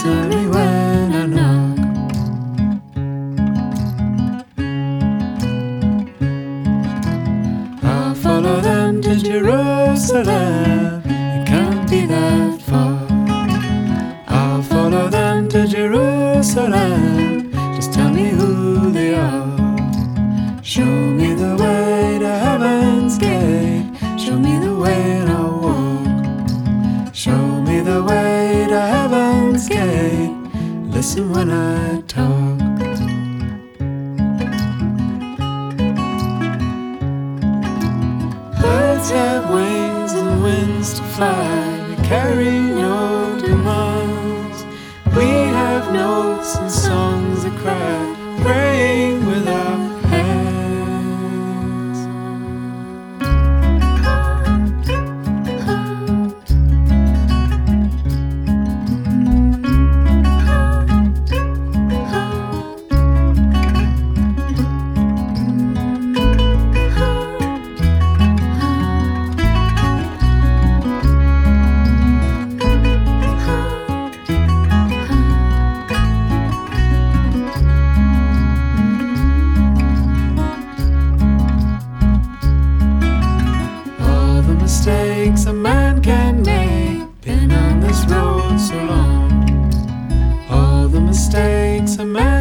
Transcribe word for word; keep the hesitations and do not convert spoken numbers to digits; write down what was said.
answer me when I knock. I'll follow them to Jerusalem, it can't be that far. I'll follow them to Jerusalem, just tell me who they are. Show me the way to heaven's gate, show me the way and I'll walk. Show me the way to heaven's gate, listen when I talk. Birds have wings and winds to fly, they carry no demands. We have notes and songs that cry, praying with our hands. Mistakes a man can make, been on this road so long. All the mistakes a man